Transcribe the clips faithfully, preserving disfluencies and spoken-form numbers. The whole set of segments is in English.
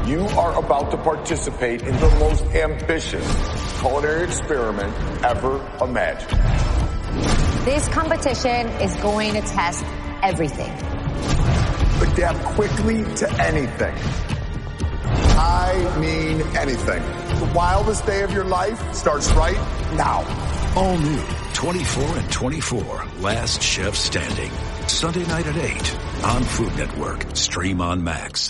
You are about to participate in the most ambitious culinary experiment ever imagined. This competition is going to test everything. Adapt quickly to anything. I mean anything. The wildest day of your life starts right now. All new twenty-four and twenty-four, Last Chef Standing. Sunday night at eight on Food Network. Stream on Max.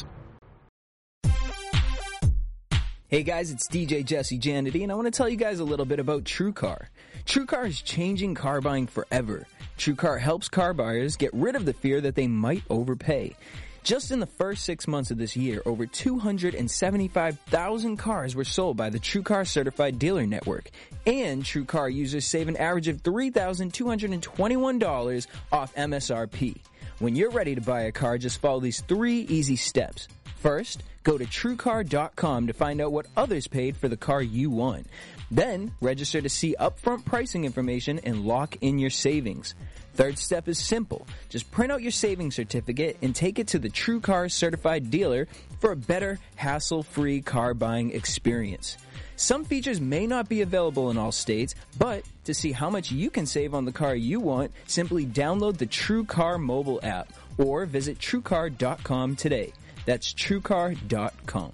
Hey guys, it's D J Jesse Janity, and I want to tell you guys a little bit about TrueCar. TrueCar is changing car buying forever. TrueCar helps car buyers get rid of the fear that they might overpay. Just in the first six months of this year, over two hundred seventy-five thousand cars were sold by the TrueCar Certified Dealer Network. And TrueCar users save an average of three thousand two hundred twenty-one dollars off M S R P. When you're ready to buy a car, just follow these three easy steps. First, go to true car dot com to find out what others paid for the car you want. Then, register to see upfront pricing information and lock in your savings. Third step is simple. Just print out your savings certificate and take it to the TrueCar Certified Dealer for a better, hassle-free car buying experience. Some features may not be available in all states, but to see how much you can save on the car you want, simply download the TrueCar mobile app or visit true car dot com today. That's true car dot com.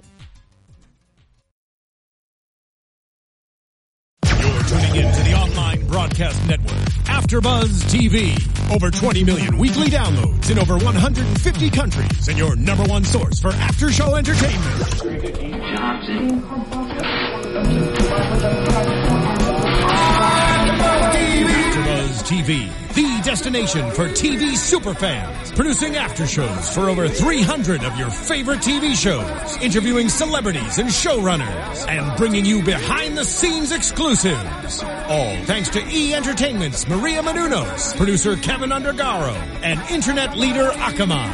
You're tuning in to the online broadcast network, AfterBuzz T V. Over twenty million weekly downloads in over one hundred fifty countries, and your number one source for after-show entertainment. AfterBuzz T V, the destination for T V superfans, producing after shows for over three hundred of your favorite T V shows, interviewing celebrities and showrunners, and bringing you behind-the-scenes exclusives. All thanks to E! Entertainment's Maria Menounos, producer Kevin Undergaro, and internet leader Akamai.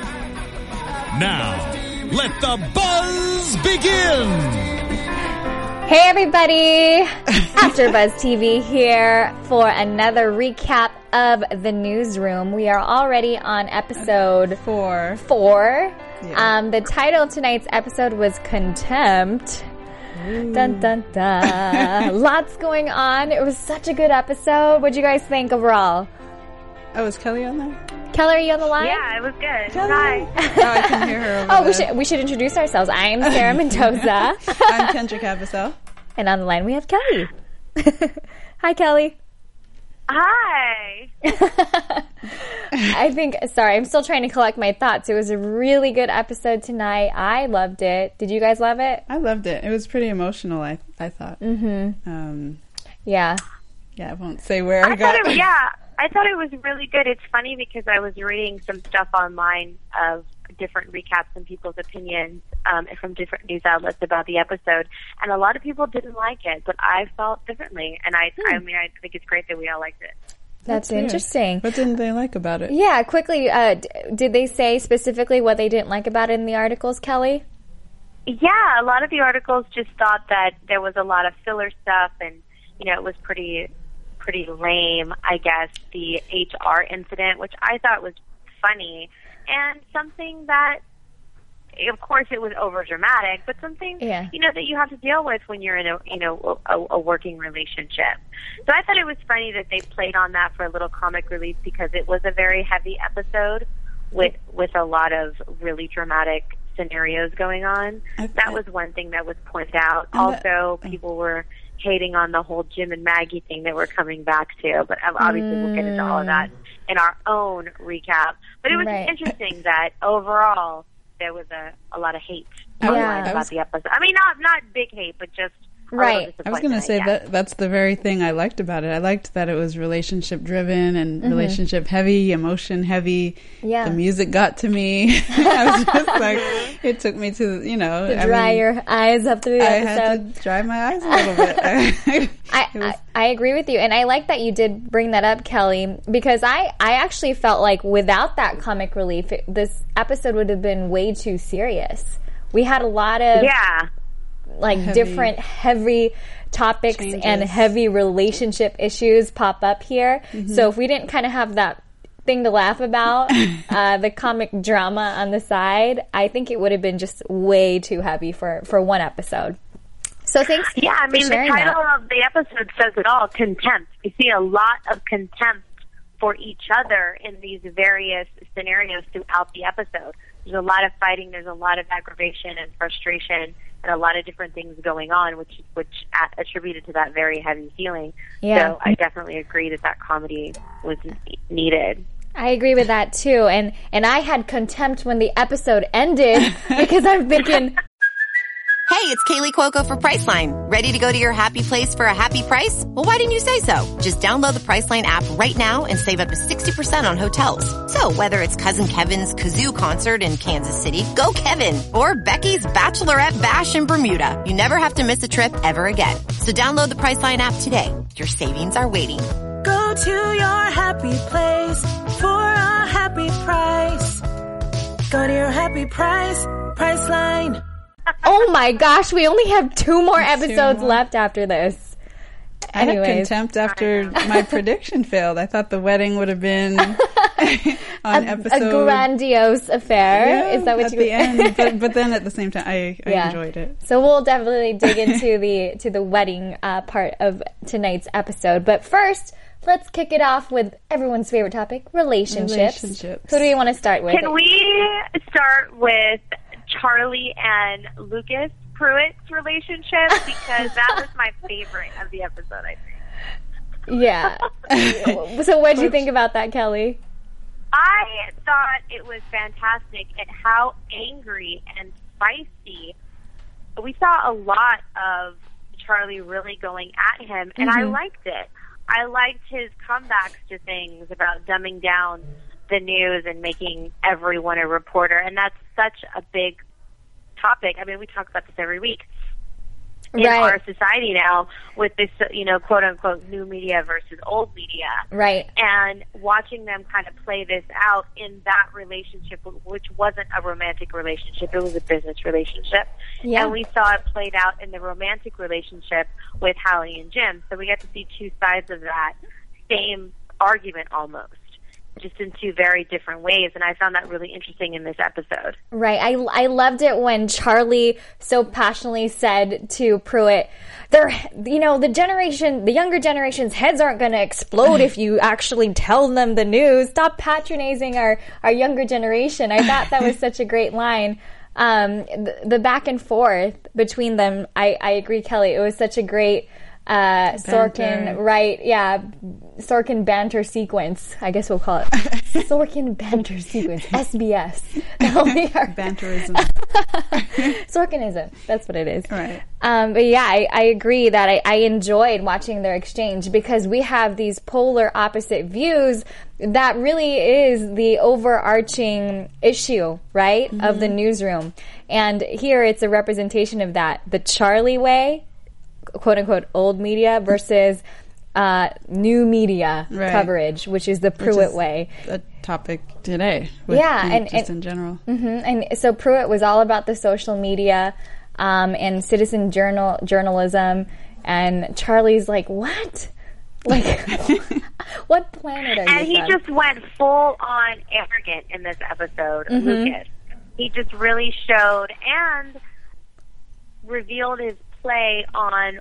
Now, let the buzz begin! Hey everybody! AfterBuzz T V here for another recap of The Newsroom. We are already on episode four. Four. Yeah. Um, the title of tonight's episode was Contempt. Ooh. Dun dun dun. Lots going on. It was such a good episode. What'd you guys think overall? Oh, is Kelly on there? Kelly, are you on the line? Yeah, it was good. Kelly. Hi. Oh, I can hear her over Oh, there. we should, we should introduce ourselves. I am Sarah Mendoza. I'm Kendra Cabasel. And on the line we have Kelly. Hi, Kelly. Hi. I think, sorry, I'm still trying to collect my thoughts. It was a really good episode tonight. I loved it. Did you guys love it? I loved it. It was pretty emotional, I I thought. Mm-hmm. Um, yeah. Yeah, I won't say where I, I got thought it. Yeah, I thought it was really good. It's funny because I was reading some stuff online of different recaps and people's opinions um, from different news outlets about the episode, and a lot of people didn't like it, but I felt differently, and I, hmm. I mean, I think it's great that we all liked it. That's, That's interesting. What didn't they like about it? Yeah, quickly, uh, d- did they say specifically what they didn't like about it in the articles, Kelly? Yeah, a lot of the articles just thought that there was a lot of filler stuff, and you know, it was pretty, pretty lame. I guess the H R incident, which I thought was funny, and something that, of course, it was over dramatic, but something yeah. you know that you have to deal with when you're in a you know a, a working relationship. So I thought it was funny that they played on that for a little comic relief because it was a very heavy episode with with a lot of really dramatic scenarios going on. That was one thing that was pointed out. Also, people were hating on the whole Jim and Maggie thing that we're coming back to, but obviously mm. we'll get into all of that in our own recap. But it was right. interesting that overall there was a, a lot of hate yeah. about was, the episode. I mean, not not big hate, but just right. I was going to say yeah. that that's the very thing I liked about it. I liked that it was relationship driven and mm-hmm. relationship heavy, emotion heavy. Yeah. The music got to me. I was just like, it took me to, you know. To I dry mean, your eyes up through the I episode. I had to dry my eyes a little bit. I, was, I, I agree with you. And I like that you did bring that up, Kelly, because I, I actually felt like without that comic relief, it, this episode would have been way too serious. We had a lot of yeah. like heavy. different heavy topics Changes. and heavy relationship issues pop up here. Mm-hmm. So if we didn't kind of have that thing to laugh about, uh, the comic drama on the side, I think it would have been just way too heavy for, for one episode. So thanks. Yeah, I mean, for the sharing title that. of the episode says it all, contempt. We see a lot of contempt for each other in these various scenarios throughout the episode. There's a lot of fighting, there's a lot of aggravation and frustration, and a lot of different things going on, which which attributed to that very heavy feeling. Yeah. So I definitely agree that that comedy was needed. I agree with that too, and and I had contempt when the episode ended because I'm thinking, Hey, it's Kaylee Cuoco for Priceline. Ready to go to your happy place for a happy price? Well, why didn't you say so? Just download the Priceline app right now and save up to sixty percent on hotels. So whether it's Cousin Kevin's Kazoo Concert in Kansas City, go Kevin, or Becky's Bachelorette Bash in Bermuda, you never have to miss a trip ever again. So download the Priceline app today. Your savings are waiting. Go to your happy place for a happy price. Go to your happy price, Priceline. oh my gosh, we only have two more episodes more. left after this. I had Anyways. contempt after my prediction failed. I thought the wedding would have been on a, episode a grandiose affair. Yeah, Is that what at you the end? But, but then at the same time, I, I Yeah. enjoyed it. So we'll definitely dig into the to the wedding uh, part of tonight's episode. But first, let's kick it off with everyone's favorite topic: relationships. Relationships. Who do we want to start with? Can we start with Charlie and Lucas Pruitt's relationship? Because that was my favorite of the episode, I think. Yeah. So what did you think about that, Kelly? I thought it was fantastic at how angry and spicy. We saw a lot of Charlie really going at him, and I liked it. I liked his comebacks to things about dumbing down the news and making everyone a reporter, and that's such a big topic. I mean, we talk about this every week in Right. our society now with this, you know, quote unquote new media versus old media. Right. And watching them kind of play this out in that relationship, which wasn't a romantic relationship, it was a business relationship. Yeah. And we saw it played out in the romantic relationship with Hallie and Jim. So we got to see two sides of that same argument almost, just in two very different ways. And I found that really interesting in this episode. Right. I, I loved it when Charlie so passionately said to Pruitt, they're, you know, the generation, the younger generation's heads aren't going to explode if you actually tell them the news. Stop patronizing our, our younger generation. I thought that was such a great line. Um, the, the back and forth between them, I, I agree, Kelly. It was such a great uh, Sorkin, right? Yeah. Sorkin banter sequence. I guess we'll call it Sorkin banter sequence. S B S. Banterism. Sorkinism. That's what it is. Right. Um, but yeah, I, I agree that I, I enjoyed watching their exchange because we have these polar opposite views that really is the overarching issue, right, mm-hmm. of the newsroom. And here it's a representation of that. The Charlie way, quote unquote, old media versus uh, new media right. coverage, which is the Pruitt which is way. A topic today. With yeah, and just and, in general. Mm-hmm, and so Pruitt was all about the social media um, and citizen journal journalism, and Charlie's like, what? Like, what planet are you And he from? just went full on arrogant in this episode, Mm-hmm. Lucas. He just really showed and revealed his play on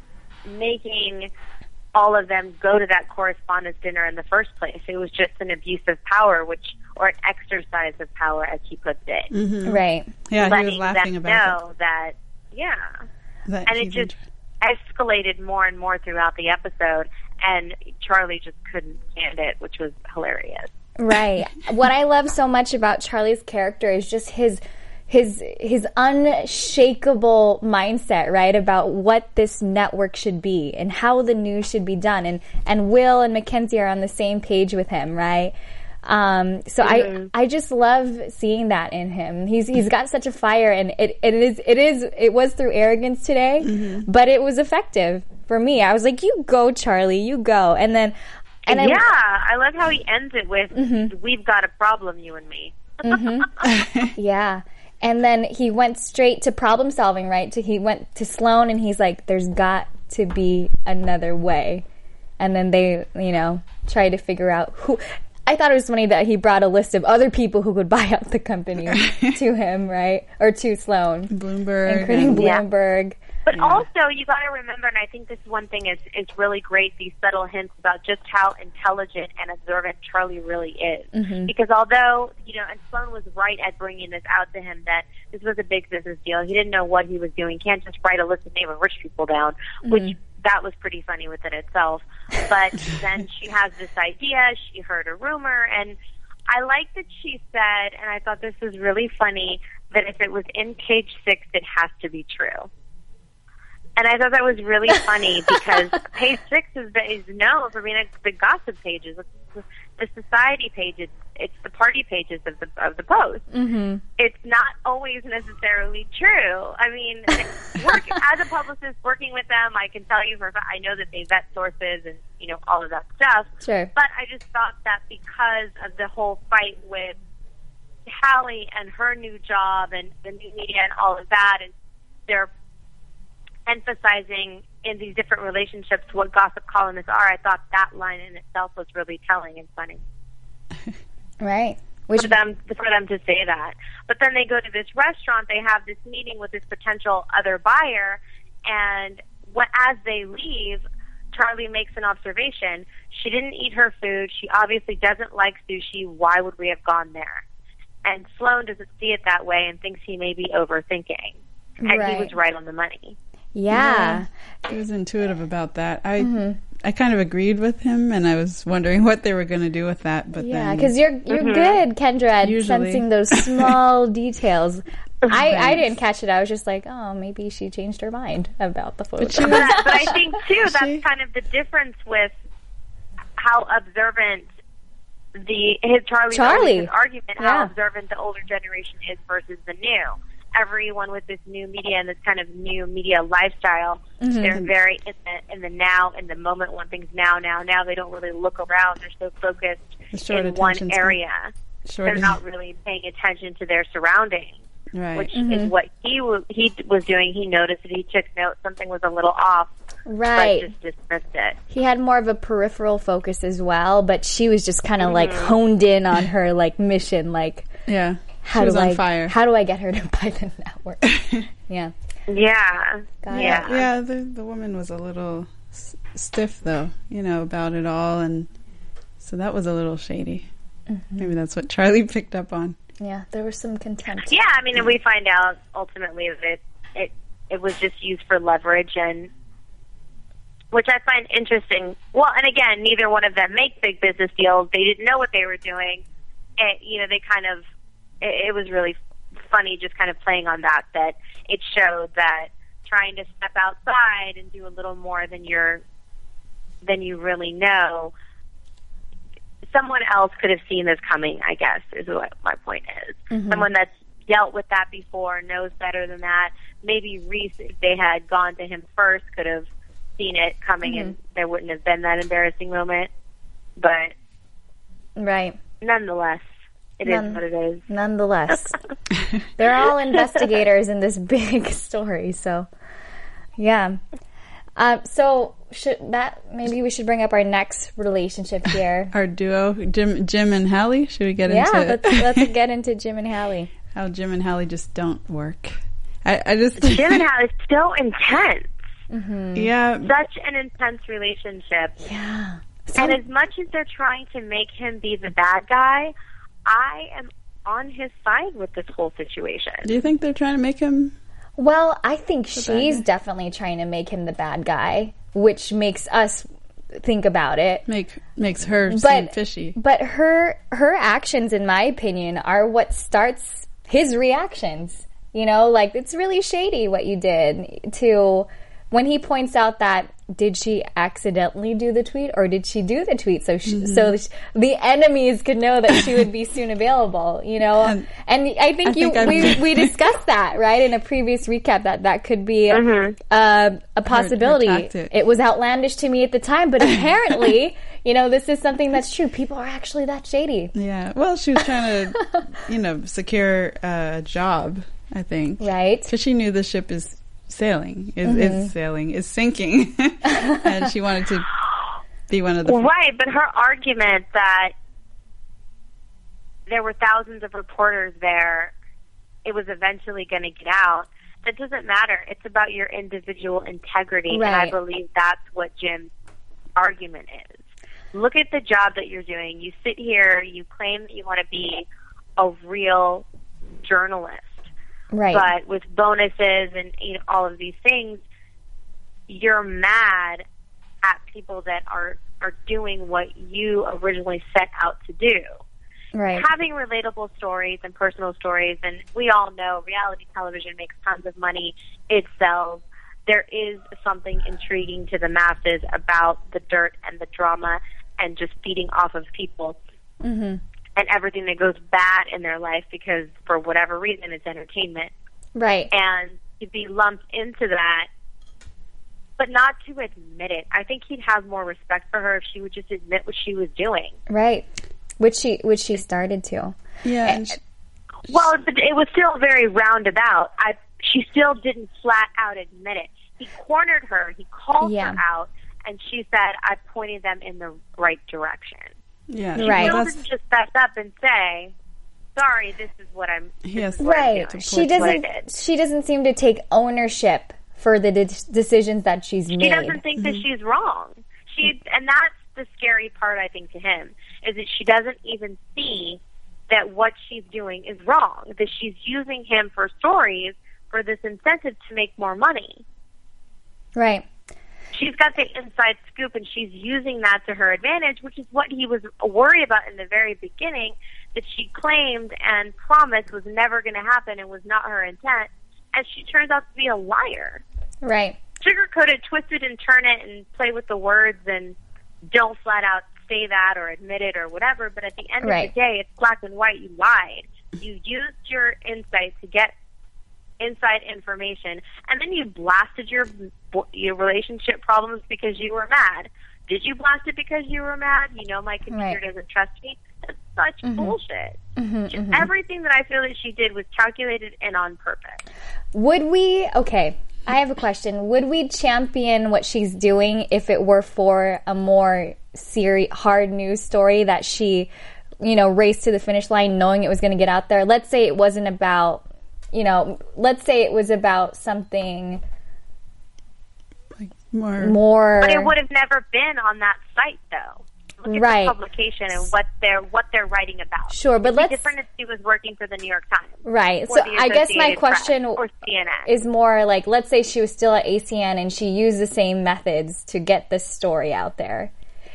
making all of them go to that correspondence dinner in the first place. It was just an abuse of power, which, or an exercise of power, as he puts it. Mm-hmm. Right. Yeah, Letting he was laughing them about know that, yeah. that. And it just escalated more and more throughout the episode, and Charlie just couldn't stand it, which was hilarious. Right. What I love so much about Charlie's character is just his his his unshakable mindset, right, about what this network should be and how the news should be done. And, and Will and Mackenzie are on the same page with him, right? Um, so mm-hmm. I I just love seeing that in him. He's he's got such a fire, and it, it is it is it was through arrogance today, mm-hmm. but it was effective for me. I was like, "You go, Charlie, you go," and then. And yeah, I, I love how he ends it with, mm-hmm. "We've got a problem, you and me." Mm-hmm. Yeah. And then he went straight to problem solving, right? To, he went to Sloan, and he's like, there's got to be another way. And then they, you know, try to figure out who... I thought it was funny that he brought a list of other people who could buy out the company to him, right? Or to Sloan. Bloomberg. Including Bloomberg. Yeah. But yeah. also, you got to remember, and I think this one thing is, is really great, these subtle hints about just how intelligent and observant Charlie really is. Mm-hmm. Because although, you know, and Sloan was right at bringing this out to him, that this was a big business deal. He didn't know what he was doing. He can't just write a list of name of rich people down, mm-hmm. which that was pretty funny within itself. But then she has this idea. She heard a rumor, and I like that she said, and I thought this was really funny, that if it was in page six, it has to be true. And I thought that was really funny because page six is, is known for being a, the gossip pages, the society pages, it's the party pages of the of the Post. Mm-hmm. It's not always necessarily true. I mean, work, as a publicist working with them, I can tell you for a fact, I know that they vet sources and, you know, all of that stuff. Sure. But I just thought that because of the whole fight with Hallie and her new job and the new media and all of that, and their emphasizing in these different relationships what gossip columnists are, I thought that line in itself was really telling and funny. Right. Which for them, for them to say that. But then they go to this restaurant, they have this meeting with this potential other buyer, and what, as they leave, Charlie makes an observation. She didn't eat her food. She obviously doesn't like sushi. Why would we have gone there? And Sloan doesn't see it that way and thinks he may be overthinking. And right. he was right on the money. Yeah. yeah. He was intuitive about that. I mm-hmm. I kind of agreed with him, and I was wondering what they were going to do with that. But yeah, because you're you're mm-hmm. good, Kendra, at Usually. sensing those small details. I, I Right. didn't catch it. I was just like, oh, maybe she changed her mind about the photo. But she But, I- but I think, too, that's She- kind of the difference with how observant the his Charlie's Charlie. his argument, Yeah. how observant the older generation is versus the new. Everyone with this new media and this kind of new media lifestyle, Mm-hmm. they're very in the, in the now, in the moment, when things now, now, now. They don't really look around. They're so focused The short in one attention span. area. Short They're not really paying attention to their surroundings, right. which Mm-hmm. is what he w- he was doing. He noticed that he took note something was a little off, Right. but just dismissed it. He had more of a peripheral focus as well, but she was just kind of like honed in on her like mission, like Yeah. how she was do on I fire. how do I get her to buy the network? Yeah. Yeah, Got it. yeah, Yeah, the the woman was a little s- stiff, though, you know, about it all, and so that was a little shady. Mm-hmm. Maybe that's what Charlie picked up on. Yeah, there was some contempt. yeah. I mean, and we find out ultimately that it, it it was just used for leverage, and which I find interesting. Well, and again, neither one of them make big business deals. They didn't know what they were doing, and you know, they kind of. It, it was really funny, just kind of playing on that. That it showed that trying to step outside and do a little more than you're than you really know. Someone else could have seen this coming, I guess, is what my point is. Mm-hmm. Someone that's dealt with that before, knows better than that. Maybe Reese, if they had gone to him first, could have seen it coming Mm-hmm. and there wouldn't have been that embarrassing moment. But Right. nonetheless, it None- is what it is. Nonetheless, they're all investigators in this big story. So, yeah. Um, so should that maybe we should bring up our next relationship here. Our duo, Jim, Jim and Hallie. Should we get Yeah, into let's, let's get into Jim and Hallie. how Jim and Hallie just don't work? I, I just Jim and Hal is so intense. yeah, Such an intense relationship. Yeah. And as much as they're trying to make him be the bad guy, I am on his side with this whole situation. do you think they're trying to make him? Well, I think she's guy. definitely trying to make him the bad guy, which makes us think about it. Make makes her seem But fishy. but her her actions, in my opinion, are what starts his reactions. You know, like it's really shady what you did to when he points out that did she accidentally do the tweet or did she do the tweet so she, so sh- the enemies could know that she would be soon available, you know? And- And I think I you think we I've- we discussed that, right, in a previous recap that that could be uh, a possibility. tactic. It was outlandish to me at the time, but apparently, you know, this is something that's true. People are actually that shady. Yeah. Well, she was trying to, you know, secure a job. I think. Right. Because she knew the ship is sailing, is, is sailing, is sinking, and she wanted to be one of the. Right, but her argument that there were thousands of reporters there, it was eventually going to get out. That doesn't matter. It's about your individual integrity, Right. and I believe that's what Jim's argument is. Look at the job that you're doing. You sit here, you claim that you want to be a real journalist, Right. but with bonuses and you know, all of these things, you're mad at people that are, are doing what you originally set out to do. Right. Having relatable stories and personal stories, and we all know reality television makes tons of money. It sells. There is something intriguing to the masses about the dirt and the drama and just feeding off of people Mm-hmm. and everything that goes bad in their life because for whatever reason it's entertainment. Right. And to be lumped into that, but not to admit it. I think he'd have more respect for her if she would just admit what she was doing. Right. Which she which she started to. Yeah. And she, Well, it, it was still very roundabout. I she still didn't flat out admit it. He cornered her. He called Yeah. her out, and she said, "I pointed them in the right direction." yeah. She Right. still That's- didn't just fess up and say, "Sorry, this is what I'm." Yes. This is what I'm Right. doing. She This is what I doesn't did." she doesn't seem to take ownership for the de- decisions that she's She made. doesn't think that she's wrong. She, and that's the scary part, I think, to him, is that she doesn't even see that what she's doing is wrong, that she's using him for stories for this incentive to make more money. Right. She's got the inside scoop, and she's using that to her advantage, which is what he was worried about in the very beginning, that she claimed and promised was never going to happen and was not her intent, and she turns out to be a liar. Right. Sugarcoat it, twist it, and turn it, and play with the words, and don't flat out say that or admit it or whatever, but at the end Right. of the day, it's black and white. You lied. You used your insight to get inside information, and then you blasted your your relationship problems because you were mad. Did you blast it because you were mad? You know my computer Right. doesn't trust me. That's such Mhm. bullshit. Mm-hmm, Just mm-hmm. everything that I feel that she did was calculated and on purpose. Would we, okay, I have a question. Would we champion what she's doing if it were for a more seri- hard news story that she, you know, raced to the finish line knowing it was going to get out there? Let's say it wasn't about, you know, let's say it was about something like more. more. But it would have never been on that site, though. Look at Right. the publication and what they're what they're writing about. Sure, but It'd be let's- different if she was working for the New York Times. Right. or So the I guess my Associated Press question or C N N. is more like, let's say she was still at A C N and she used the same methods to get this story out there.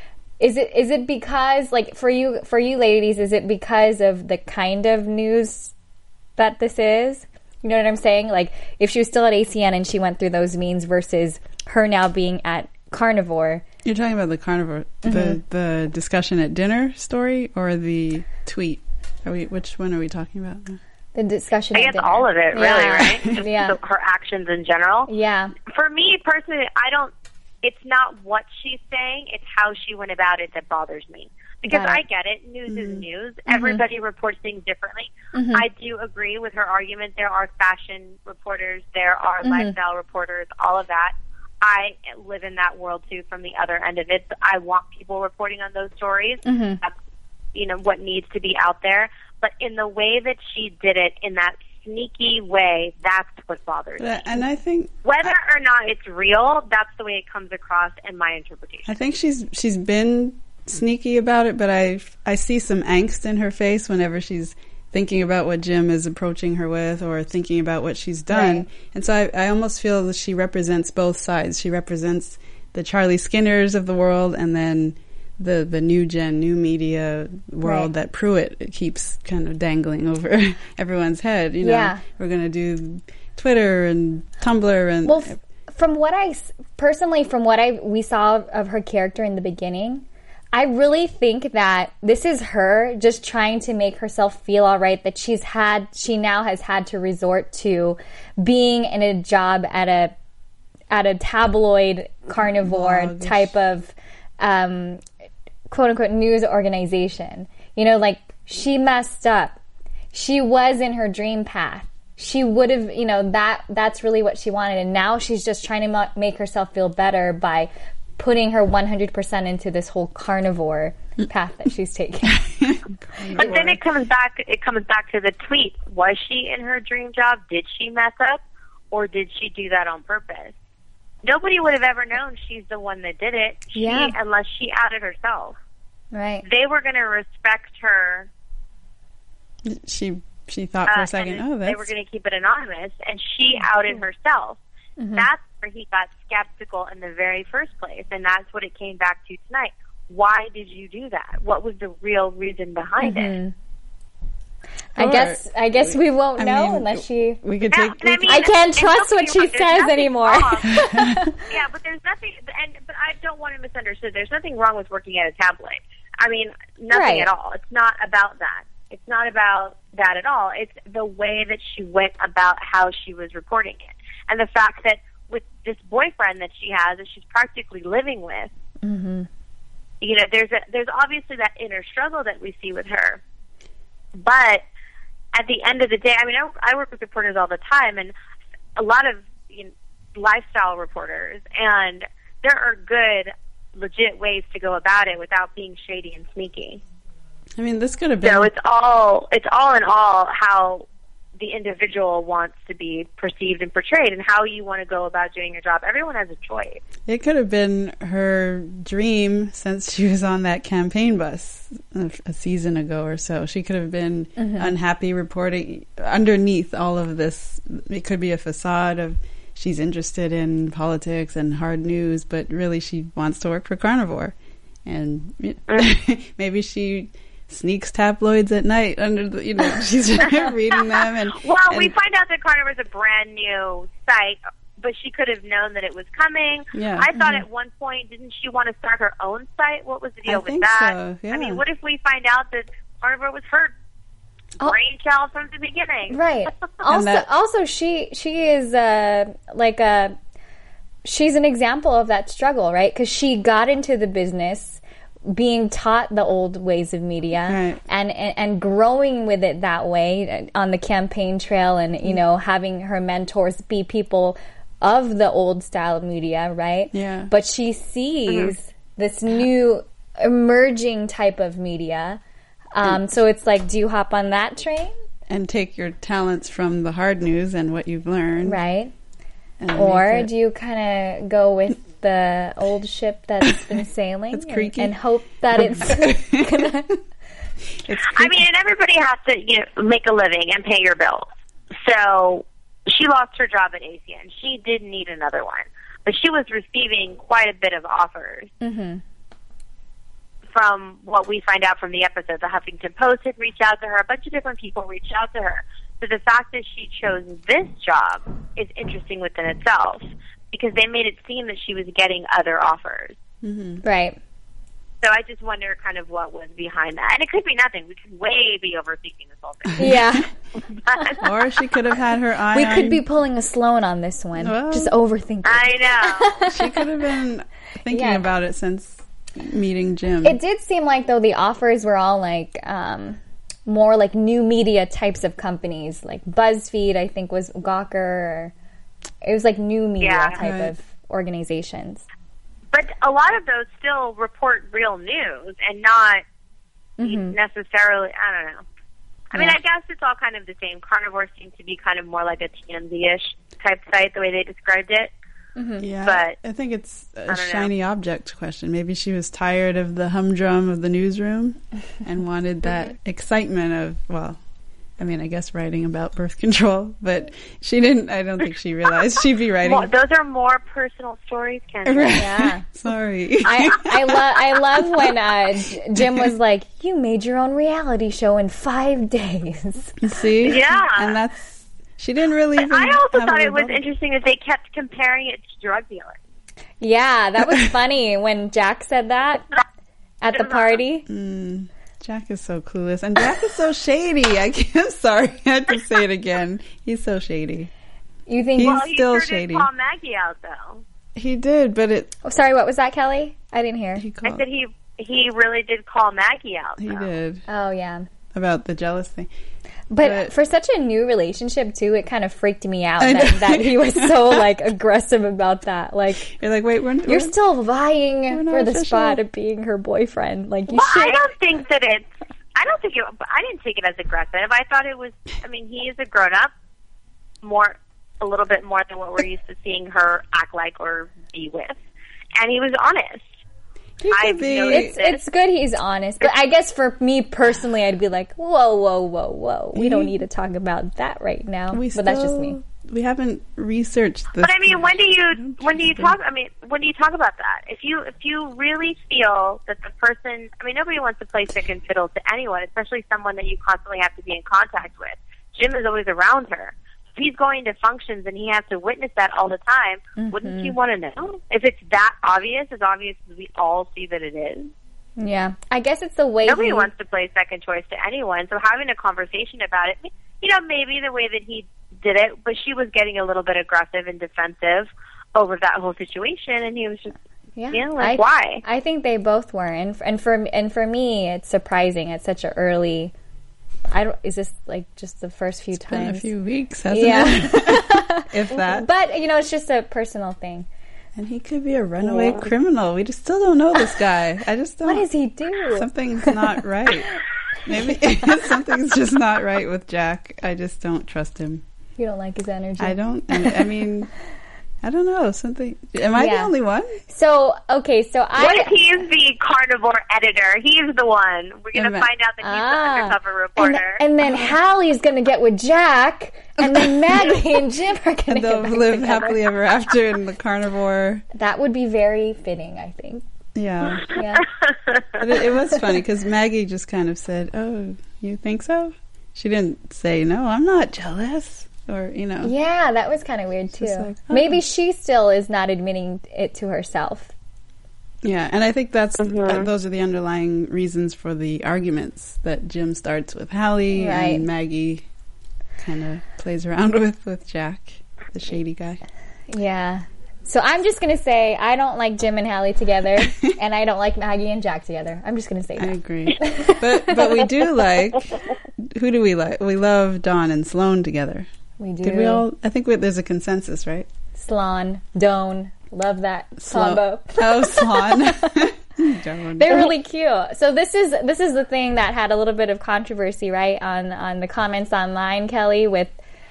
Is it is it because, like, for you for you ladies, is it because of the kind of news that this is? You know what I'm saying? Like, if she was still at A C N and she went through those means versus her now being at Carnivore. You're talking about the carnivore, Mm-hmm. the the discussion at dinner story, or the tweet? Are we? Which one are we talking about? The discussion. I at guess dinner. all of it, really, Yeah. right? Just Yeah. the- her actions in general. Yeah. For me personally, I don't. It's not what she's saying; it's how she went about it that bothers me. Because Got it. I get it. News is Mm-hmm. news. Everybody reports things differently. Mhm. I do agree with her argument. There are fashion reporters. There are Mhm. lifestyle reporters. All of that. I live in that world too. From the other end of it, I want people reporting on those stories. Mhm. That's, you know, what needs to be out there. But in the way that she did it, in that sneaky way, that's what bothers me. But I- And I think Whether or not it's real, that's the way it comes across in my interpretation. I think she's she's been sneaky about it, but I I see some angst in her face whenever she's thinking about what Jim is approaching her with, or thinking about what she's done. Right. And so I, I almost feel that she represents both sides. She represents the Charlie Skinners of the world, and then the the new gen, new media world Right. that Pruitt keeps kind of dangling over everyone's head. You know, Yeah. we're going to do Twitter and Tumblr and Well, f- from what I s- personally, from what I we saw of her character in the beginning, I really think that this is her just trying to make herself feel all right. That she's had, she now has had to resort to being in a job at a at a tabloid carnivore Blog. type of um, quote unquote news organization. You know, like, she messed up. She was in her dream path. She would have, you know, that that's really what she wanted. And now she's just trying to ma- make herself feel better by putting her one hundred percent into this whole carnivore path that she's taking. But then it comes back. It comes back to the tweet. Was she in her dream job? Did she mess up, or did she do that on purpose? Nobody would have ever known she's the one that did it. She, Yeah. unless she outed herself. Right. They were going to respect her. She she thought for uh, a second, and oh, they were that's going to keep it anonymous, and she outed herself. Mm-hmm. That's where he got skeptical in the very first place, and that's what it came back to tonight. Why did you do that? What was the real reason behind Mm-hmm. it? I Or- guess I guess we won't I know mean, unless she. we could Yeah, take. and I we- mean, I can't and trust don't what get she me wrong, there's says nothing anymore. wrong. Yeah, but there's nothing, and but I don't want to misunderstood. There's nothing wrong with working at a tabloid. I mean, nothing Right. at all. It's not about that. It's not about that at all. It's the way that she went about how she was reporting it, and the fact that with this boyfriend that she has, that she's practically living with. Mm-hmm. You know, there's a, there's obviously that inner struggle that we see with her, but at the end of the day, I mean, I, I work with reporters all the time, and a lot of you know, lifestyle reporters, and there are good, legit ways to go about it without being shady and sneaky. I mean, this could have been. So it's all it's all in all how the individual wants to be perceived and portrayed, and how you want to go about doing your job. Everyone has a choice. It could have been her dream since she was on that campaign bus a, a season ago or so. She could have been Mm-hmm. unhappy reporting underneath all of this. It could be a facade of she's interested in politics and hard news, but really she wants to work for Carnivore. And maybe she sneaks tabloids at night under the, you know, she's reading them. And Well, and, we find out that Carnivore's a brand new site, but she could have known that it was coming. Yeah. I thought Mhm. at one point, didn't she want to start her own site? What was the deal I with think that? so, yeah. I mean, what if we find out that Carnivore was her Oh. brainchild from the beginning? Right. Also, that- also she she is uh, like a she's an example of that struggle, right? Because she got into the business being taught the old ways of media Right. and, and and growing with it that way on the campaign trail, and you know having her mentors be people of the old style of media, right? Yeah. But she sees this new emerging type of media. Um, so it's like, do you hop on that train? and take your talents from the hard news and what you've learned. Right. and Or make it- do you kind of go with the old ship that's been sailing It's and, creaky. and hope that it's gonna... it's I mean, and everybody has to, you know, make a living and pay your bills. So she lost her job at A C N. She did need another one, but she was receiving quite a bit of offers. Mm-hmm. From what we find out from the episode, the Huffington Post had reached out to her. A bunch of different people reached out to her. So the fact that she chose this job is interesting within itself, because they made it seem that she was getting other offers. Mm-hmm. Right. So I just wonder kind of what was behind that. And it could be nothing. We could way be overthinking this whole thing. Yeah. Or she could have had her eye We on... could be pulling a Sloan on this one. Well- Just overthinking. I know. She could have been thinking Yeah. about it since meeting Jim. It did seem like, though, the offers were all like um, more like new media types of companies. Like BuzzFeed, I think, was Gawker. Or it was like new media Yeah. type Right. of organizations. But a lot of those still report real news and not Mm-hmm. necessarily, I don't know. I mean, Yeah. I guess it's all kind of the same. Carnivore seems to be kind of more like a T M Z-ish type site, the way they described it. Yeah, But- I think it's a don't know. shiny object question. Maybe she was tired of the humdrum of the newsroom and wanted that excitement of, well, I mean, I guess writing about birth control, but she didn't, I don't think she realized she'd be writing. Well, those are more personal stories, Kendra. Yeah. Sorry. I I love I love when uh, J- Jim was like, "You made your own reality show in five days." See? Yeah. And that's, she didn't really even I also have thought a it was rebuttal. interesting that they kept comparing it to drug dealing. Yeah, that was funny when Jack said that at the party. Mm, Jack is so clueless. And Jack is so shady. I can't, I'm sorry. I had to say it again. He's so shady. You think? He's Well, he still sure shady. did call Maggie out, though. He did, but it, Oh, sorry, what was that, Kelly? I didn't hear. he I called. said he he really did call Maggie out. He though. did. Oh, yeah. About the jealous thing. But, But- for such a new relationship too, it kind of freaked me out I know. that, that he was so like aggressive about that. Like, You're like, wait, we're, you're we're still vying We're not for the official. spot of being her boyfriend. Like, you Well, I should. don't think that it's I don't think it. I didn't take it as aggressive. I thought it was. I mean, he is a grown up, more a little bit more than what we're used to seeing her act like or be with, and he was honest. I've It's, it's good he's honest, but I guess for me personally, I'd be like, whoa, whoa, whoa, whoa. We don't need to talk about that right now. We but still, that's just me. We haven't researched this. But I mean, when do you when do you talk? I mean, when do you talk about that? If you if you really feel that the person, I mean, nobody wants to play sick and fiddle to anyone, especially someone that you constantly have to be in contact with. Jim is always around her. If he's going to functions and he has to witness that all the time, mm-hmm. wouldn't you want to know? If it's that obvious, as obvious as we all see that it is. Yeah, I guess it's the way nobody he... wants to play second choice to anyone. So having a conversation about it, you know, maybe the way that he did it, but she was getting a little bit aggressive and defensive over that whole situation, and he was just, yeah, you know, like, I, why? I think they both were, and and for and for me, it's surprising at such an early. I don't. Is this like just the first few it's times? Been a few weeks, hasn't yeah. it? If that. But you know, it's just a personal thing. And he could be a runaway yeah. criminal. We just still don't know this guy. I just don't. What does he do? Something's not right. Maybe something's just not right with Jack. I just don't trust him. You don't like his energy. I don't. I mean. I don't know, something... Am I yeah. the only one? So, okay, so I... What if he's the carnivore editor? He's the one. We're going to find out that he's ah, the undercover reporter. And, and then Hallie's going to get with Jack, and then Maggie and Jim are going to get they'll back live together. happily ever after in the carnivore. That would be very fitting, I think. Yeah. yeah. But it, it was funny, because Maggie just kind of said, oh, you think so? She didn't say, no, I'm not jealous. Or, you know. Yeah, that was kind of weird, too. Like, oh. Maybe she still is not admitting it to herself. Yeah, and I think that's mm-hmm. uh, those are the underlying reasons for the arguments that Jim starts with Hallie right. and Maggie kind of plays around with, with Jack, the shady guy. Yeah. So I'm just going to say I don't like Jim and Hallie together, and I don't like Maggie and Jack together. I'm just going to say that. I agree. but, but we do like... Who do we like? We love Dawn and Sloane together. We do. Did we all? I think we, there's a consensus, right? Sloan, Doan, love that combo. Oh, Sloan. They're really cute. So this is this is the thing that had a little bit of controversy, right, on on the comments online, Kelly, with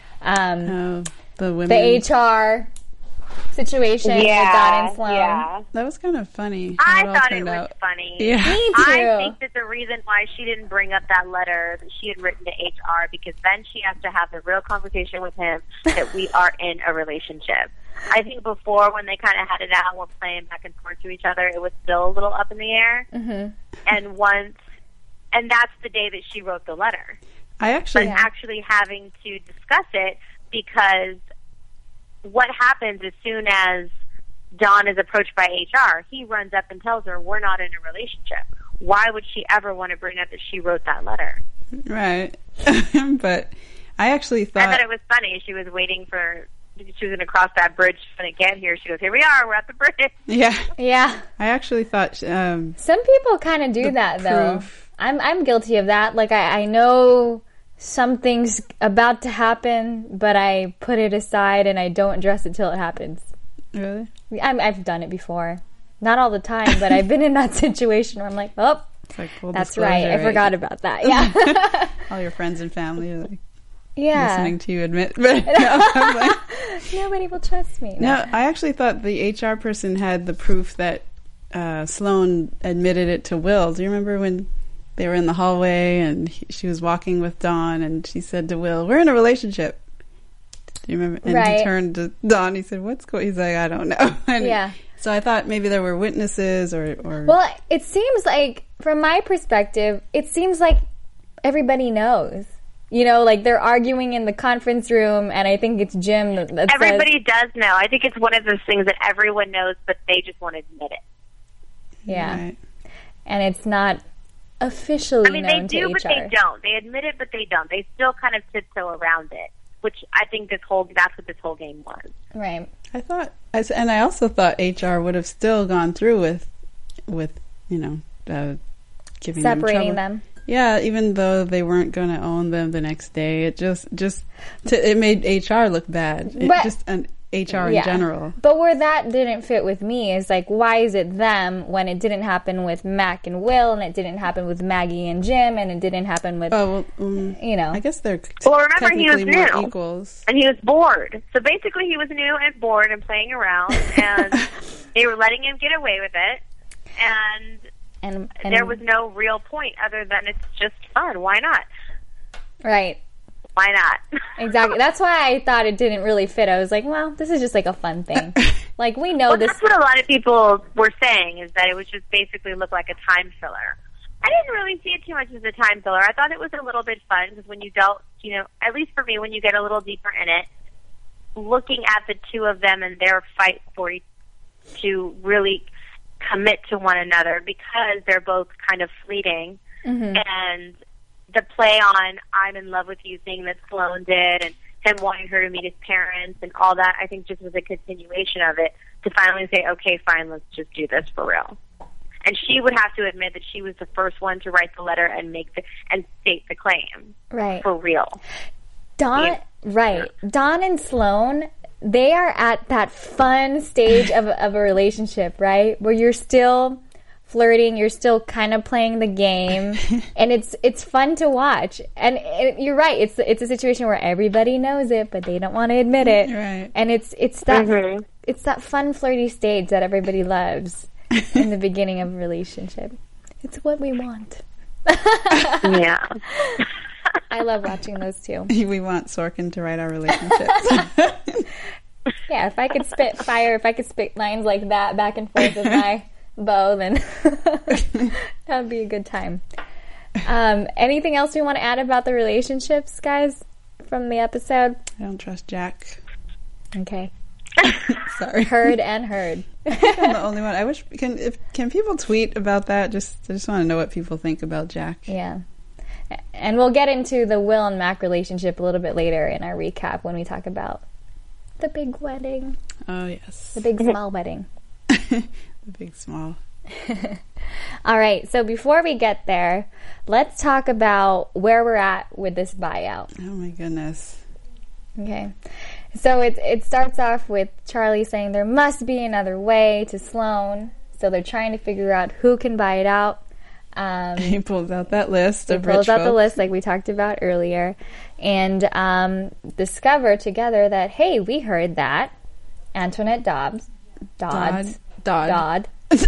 um, oh, the women, the H R situation yeah, with Dawn and Sloan. Yeah. That was kind of funny. I it thought it was out. funny. Yeah. Me too. I think that the reason why she didn't bring up that letter that she had written to H R, because then she has to have the real conversation with him that we are in a relationship. I think before, when they kind of had it out, we're playing back and forth to each other, it was still a little up in the air. Mm-hmm. And once, and that's the day that she wrote the letter. I actually, but actually having to discuss it, because what happens as soon as Dawn is approached by H R, he runs up and tells her, we're not in a relationship. Why would she ever want to bring up that she wrote that letter? Right. But I actually thought... I thought it was funny. She was waiting for... She was going to cross that bridge when it get here. She goes, here we are. We're at the bridge. Yeah. Yeah. I actually thought... Um, Some people kind of do that, though. Proof. I'm I'm guilty of that. Like, I, I know something's about to happen, but I put it aside and I don't address it till it happens. Really? I'm, I've done it before. Not all the time, but I've been in that situation where I'm like, oh, like that's right. I right? forgot about that. Yeah. All your friends and family are like, yeah, listening to you admit. But no, I'm like, nobody will trust me. No, I actually thought the H R person had the proof that uh, Sloane admitted it to Will. Do you remember when they were in the hallway and he, she was walking with Dawn and she said to Will, we're in a relationship. Do you remember? And right. he turned to Dawn. He said, what's going on? He's like, I don't know. And yeah. So I thought maybe there were witnesses or, or... Well, it seems like, from my perspective, it seems like everybody knows. You know, like they're arguing in the conference room, and I think it's Jim that, that Everybody says, does know. I think it's one of those things that everyone knows, but they just won't admit it. Yeah. Right. And it's not officially I mean, known they do, to but H R. they don't. They admit it, but they don't. They still kind of tiptoe around it, which I think this whole that's what this whole game was. Right. I thought, and I also thought H R would have still gone through with, with you know, uh, giving separating them, them. Yeah, even though they weren't going to own them the next day, it just, just, to, it made H R look bad. It but just, and H R in Yeah. general. But where that didn't fit with me is like, why is it them when it didn't happen with Mac and Will, and it didn't happen with Maggie and Jim, and it didn't happen with, Oh, well, um, you know. I guess they're Well, remember, he was technically more new. equals. And he was bored. So basically he was new and bored and playing around, and they were letting him get away with it. And, and, and there was no real point other than it's just fun. Why not? Right. Why not? Exactly. That's why I thought it didn't really fit. I was like, well, this is just like a fun thing. Like, we know well, this. that's what a lot of people were saying, is that it was just basically look like a time filler. I didn't really see it too much as a time filler. I thought it was a little bit fun because when you dealt, you know, at least for me, when you get a little deeper in it, looking at the two of them and their fight for each, to really commit to one another because they're both kind of fleeting, Mm-hmm. and the play on I'm in love with you thing that Sloane did, and him wanting her to meet his parents and all that, I think just was a continuation of it to finally say, okay, fine, let's just do this for real. And she would have to admit that she was the first one to write the letter and make the, and state the claim. Right. For real. Dawn, Yeah. right. Dawn and Sloane, they are at that fun stage of, of a relationship, right? Where you're still flirting, you're still kind of playing the game, and it's it's fun to watch. And it, you're right, it's it's a situation where everybody knows it, but they don't want to admit it. Right. And it's it's that Mhm. it's that fun flirty stage that everybody loves in the beginning of a relationship. It's what we want. Yeah. I love watching those two. We want Sorkin to write our relationships. Yeah, if I could spit fire, if I could spit lines like that back and forth with my bow, then that would be a good time. Um, anything else we want to add about the relationships, guys, from the episode? I don't trust Jack. Okay. Sorry. Heard and heard. I'm the only one. I wish can if can people tweet about that? Just I just want to know what people think about Jack. Yeah. And we'll get into the Will and Mac relationship a little bit later in our recap when we talk about the big wedding. Oh yes. The big small wedding. The big small. All right, so before we get there, let's talk about where we're at with this buyout. Oh my goodness. Okay. So it it starts off with Charlie saying there must be another way to Sloane. So they're trying to figure out who can buy it out. Um, He pulls out that list he of pulls rich out the folks. list like we talked about earlier, and um, discover together that, hey, we heard that Antoinette Dobbs, Dodds, Dodd. Dodd,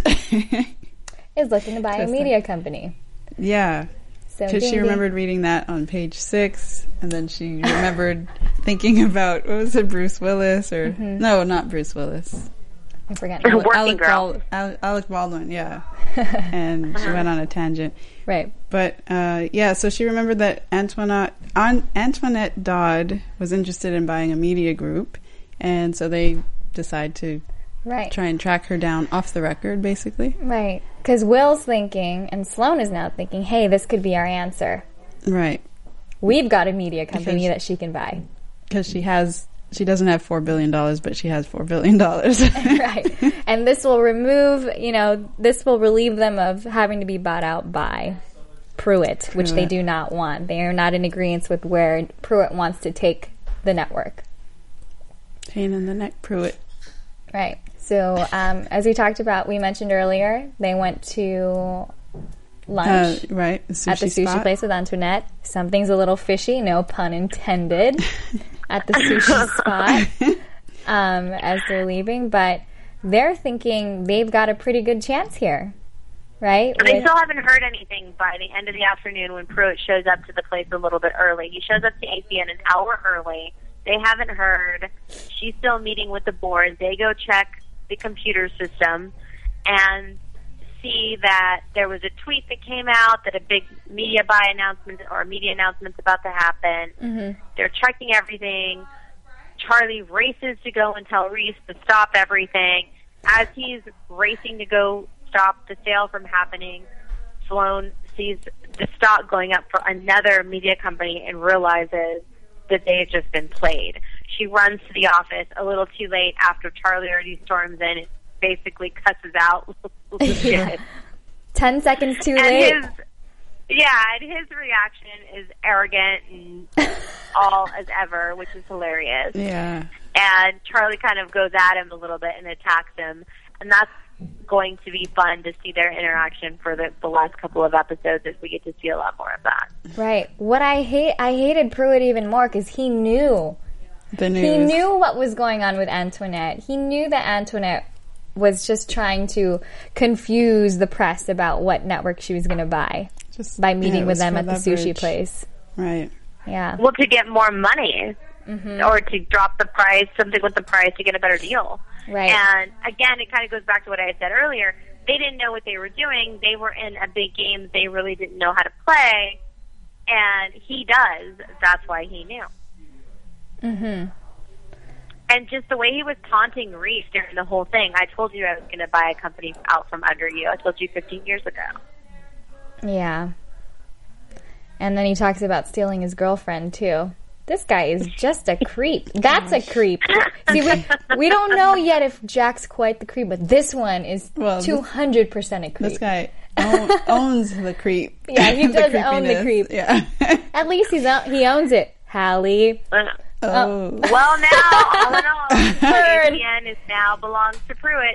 is looking to buy a Just media company. Yeah. So Because she ding, ding. remembered reading that on page six, and then she remembered thinking about, what was it, Bruce Willis? or Mm-hmm. No, not Bruce Willis. I forget. Working Alec, Girl. Bal- Al- Alec Baldwin, yeah. And she went on a tangent. Right. But, uh, yeah, so she remembered that Antoinette, An- Antoinette Dodd was interested in buying a media group, and so they decide to Right. try and track her down off the record, basically. Right. Because Will's thinking, and Sloane is now thinking, hey, this could be our answer. Right. We've got a media company Because- that she can buy. Because she has, she doesn't have four billion dollars, but she has four billion dollars. Right. And this will remove, you know, this will relieve them of having to be bought out by Pruitt, which they Pruitt. do not want. They are not in agreement with where Pruitt wants to take the network. Pain in the neck, Pruitt. Right. So, um, as we talked about, we mentioned earlier, they went to lunch Uh, right, the at the sushi sushi spot. place with Antoinette. Something's a little fishy, no pun intended, at the sushi spot um, as they're leaving. But they're thinking they've got a pretty good chance here, right? But they With- still haven't heard anything by the end of the afternoon when Pruitt shows up to the place a little bit early. He shows up to A P N an hour early. They haven't heard. She's still meeting with the board. They go check the computer system and see that there was a tweet that came out that a big media buy announcement or media announcement's about to happen. Mhm. They're checking everything. Charlie races to go and tell Reese to stop everything. As he's racing to go stop the sale from happening, Sloane sees the stock going up for another media company and realizes that they have just been played. She runs to the office a little too late after Charlie already storms in and basically cusses out the Yeah. kid. Ten seconds too And late. his, Yeah, and his reaction is arrogant and all as ever, which is hilarious. Yeah. And Charlie kind of goes at him a little bit and attacks him, and that's going to be fun to see their interaction for the, the last couple of episodes as we get to see a lot more of that. Right. What I hate, I hated Pruitt even more because he knew. The news. He knew what was going on with Antoinette. He knew that Antoinette was just trying to confuse the press about what network she was going to buy just, by meeting yeah, with them at leverage. the sushi place. Right. Yeah. Well, to get more money. Mm-hmm. Or to drop the price, something with the price to get a better deal. Right. And again, it kind of goes back to what I said earlier. They didn't know what they were doing. They were in a big game they really didn't know how to play. And he does. That's why he knew. Mm-hmm. And just the way he was taunting Reese during the whole thing. I told you I was going to buy a company out from under you. I told you fifteen years ago. Yeah. And then he talks about stealing his girlfriend, too. This guy is just a creep. That's a creep. See, we, we don't know yet if Jack's quite the creep, but this one is well, two hundred percent a creep. This guy own, owns the creep. Yeah, he does the own the creep. Yeah. At least he's he owns it. Hallie. Uh, oh. Well, now, all in all, A T N is now belongs to Pruitt.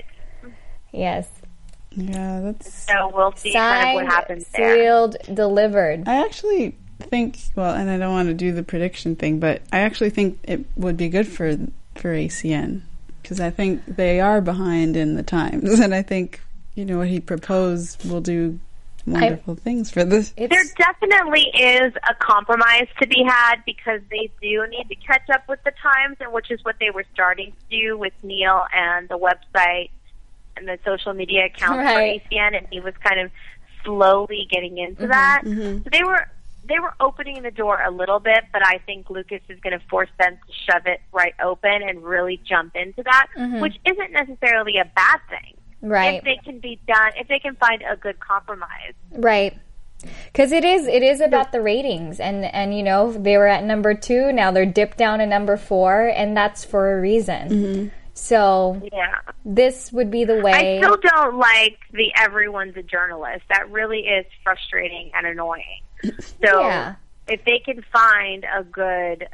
Yes. Yeah, that's... So we'll see Signed, kind of what happens there. Sealed, delivered. I actually... think well, and I don't want to do the prediction thing, but I actually think it would be good for for A C N because I think they are behind in the times, and I think you know what he proposed will do wonderful I, things for this. There definitely is a compromise to be had because they do need to catch up with the times, and which is what they were starting to do with Neil and the website and the social media accounts right. for A C N, and he was kind of slowly getting into mm-hmm, that. Mm-hmm. So they were. They were opening the door a little bit, but I think Lucas is going to force them to shove it right open and really jump into that, mm-hmm. which isn't necessarily a bad thing. Right. If they can be done, if they can find a good compromise. Right. Because it is, it is about the ratings. And, and, you know, they were at number two. Now they're dipped down to number four, and that's for a reason. Mm-hmm. So yeah. this would be the way. I still don't like the everyone's a journalist. That really is frustrating and annoying. So yeah. if they can find a good,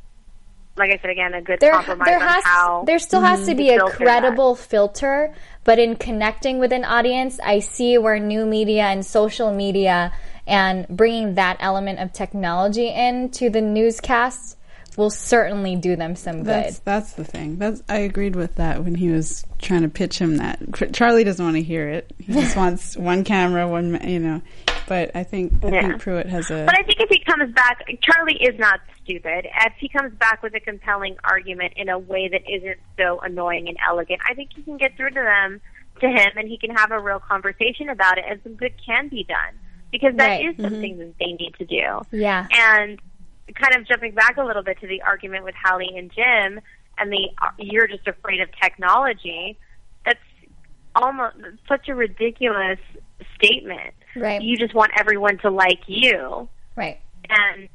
like I said again, a good there, compromise there on has, how there still has mm-hmm. to be to a credible that. filter, but in connecting with an audience, I see where new media and social media and bringing that element of technology into the newscasts will certainly do them some good. That's, that's the thing. That's I agreed with that when he was trying to pitch him that. Charlie doesn't want to hear it. He just wants one camera, one, you know. But I think I yeah. think Pruitt has a... But I think if he comes back, Charlie is not stupid. If he comes back with a compelling argument in a way that isn't so annoying and elegant, I think he can get through to them, to him, and he can have a real conversation about it, and some good can be done. Because that right. is something mm-hmm. that they need to do. Yeah. And kind of jumping back a little bit to the argument with Hallie and Jim, and the you're just afraid of technology, that's almost such a ridiculous statement. Right. You just want everyone to like you. Right. And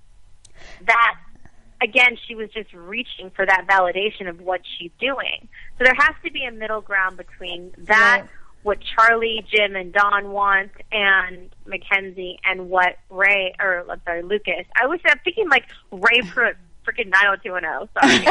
that, again, she was just reaching for that validation of what she's doing. So there has to be a middle ground between that, right. what Charlie, Jim, and Don want, and Mackenzie, and what Ray, or I'm sorry, Lucas. I wish I'm thinking like Ray Pruitt, freaking nine oh two one oh. Sorry.